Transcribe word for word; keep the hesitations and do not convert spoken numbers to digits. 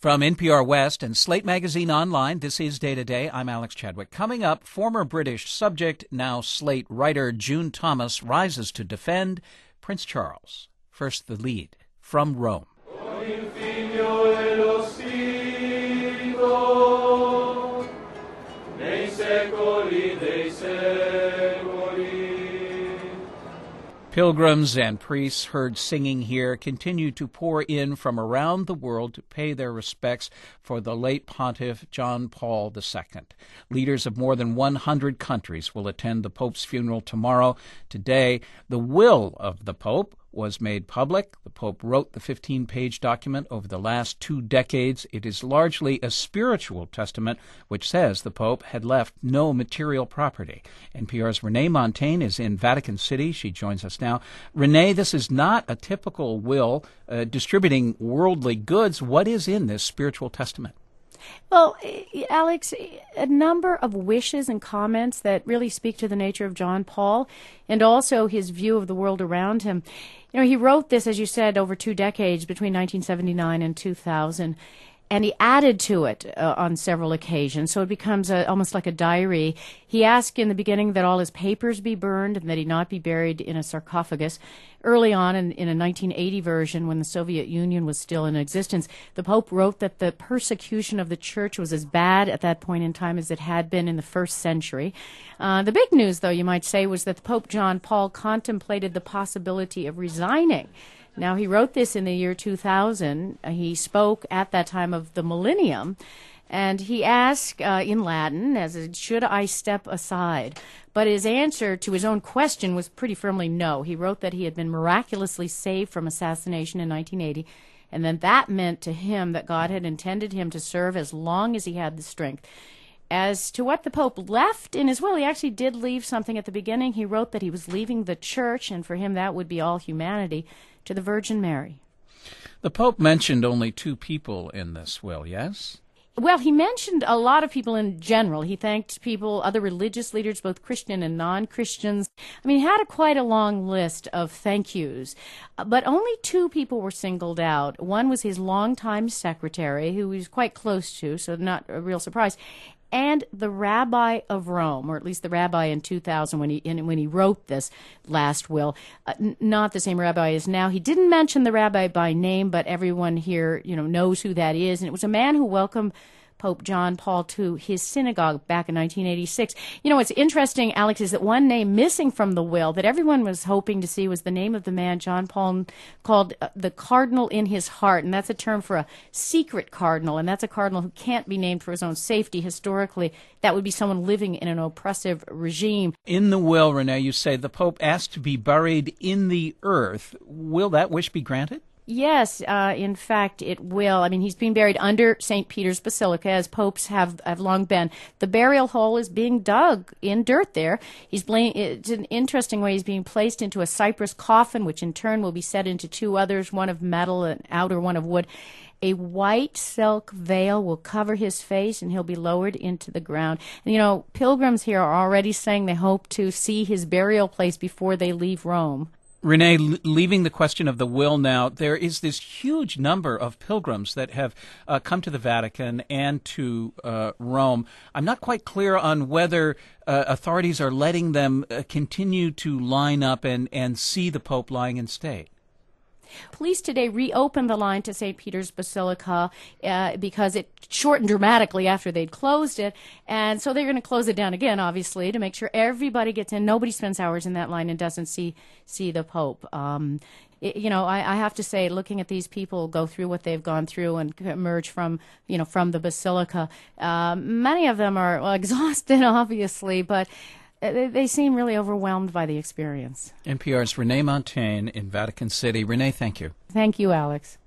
From N P R West and Slate Magazine Online, this is Day to Day. I'm Alex Chadwick. Coming up, former British subject, now Slate writer June Thomas rises to defend Prince Charles. First, the lead from Rome. Pilgrims and priests heard singing here continue to pour in from around the world to pay their respects for the late Pontiff John Paul the Second. Leaders of more than one hundred countries will attend the Pope's funeral tomorrow. Today, the will of the Pope was made public. The Pope wrote the fifteen-page document over the last two decades. It is largely a spiritual testament, which says the Pope had left no material property. N P R's Renee Montagne is in Vatican City. She joins us now. Renee, this is not a typical will uh, distributing worldly goods. What is in this spiritual testament? Well, Alex, a number of wishes and comments that really speak to the nature of John Paul and also his view of the world around him. You know, he wrote this, as you said, over two decades, between nineteen seventy-nine and two thousand, and he added to it uh, on several occasions, so it becomes a, almost like a diary. He asked in the beginning that all his papers be burned and that he not be buried in a sarcophagus. Early on, in, in a nineteen eighty version, when the Soviet Union was still in existence, the Pope wrote that the persecution of the Church was as bad at that point in time as it had been in the first century. Uh, the big news, though, you might say, was that the Pope John Paul contemplated the possibility of resigning. Now, he wrote this in the year two thousand. Uh, he spoke at that time of the millennium, and he asked uh, in Latin, as a, should I step aside? But his answer to his own question was pretty firmly no. He wrote that he had been miraculously saved from assassination in nineteen eighty, and then that meant to him that God had intended him to serve as long as he had the strength. As to what the Pope left in his will, he actually did leave something at the beginning. He wrote that he was leaving the Church, and for him that would be all humanity, to the Virgin Mary. The Pope mentioned only two people in this will, yes? Well, he mentioned a lot of people in general. He thanked people, other religious leaders, both Christian and non-Christians. I mean, he had a quite a long list of thank yous. Uh, but only two people were singled out. One was his longtime secretary, who he was quite close to, so not a real surprise, and the Rabbi of Rome, or at least the rabbi in two thousand when he in, when he wrote this last will. Uh, n- not the same rabbi as now. He didn't mention the rabbi by name, but everyone here, you know, knows who that is. And it was a man who welcomed Pope John Paul to his synagogue back in nineteen eighty-six. You know, what's interesting, Alex, is that one name missing from the will that everyone was hoping to see was the name of the man John Paul called uh, the cardinal in his heart, and that's a term for a secret cardinal, and that's a cardinal who can't be named for his own safety. Historically, that would be someone living in an oppressive regime. In the will, Renee, you say the Pope asked to be buried in the earth. Will that wish be granted? Yes, uh, in fact, it will. I mean, he's being buried under Saint Peter's Basilica, as popes have, have long been. The burial hole is being dug in dirt there. He's bla- It's an interesting way. He's being placed into a cypress coffin, which in turn will be set into two others, one of metal and outer one of wood. A white silk veil will cover his face, and he'll be lowered into the ground. And, you know, pilgrims here are already saying they hope to see his burial place before they leave Rome. Renee, leaving the question of the will now, there is this huge number of pilgrims that have uh, come to the Vatican and to uh, Rome. I'm not quite clear on whether uh, authorities are letting them uh, continue to line up and, and see the Pope lying in state. Police today reopened the line to Saint Peter's Basilica uh, because it shortened dramatically after they'd closed it. And so they're going to close it down again, obviously, to make sure everybody gets in. Nobody spends hours in that line and doesn't see see the Pope. Um, it, you know, I, I have to say, looking at these people go through what they've gone through and emerge from, you know, from the Basilica, uh, many of them are well, exhausted, obviously, but They, they seem really overwhelmed by the experience. N P R's Renee Montagne in Vatican City. Renee, thank you. Thank you, Alex.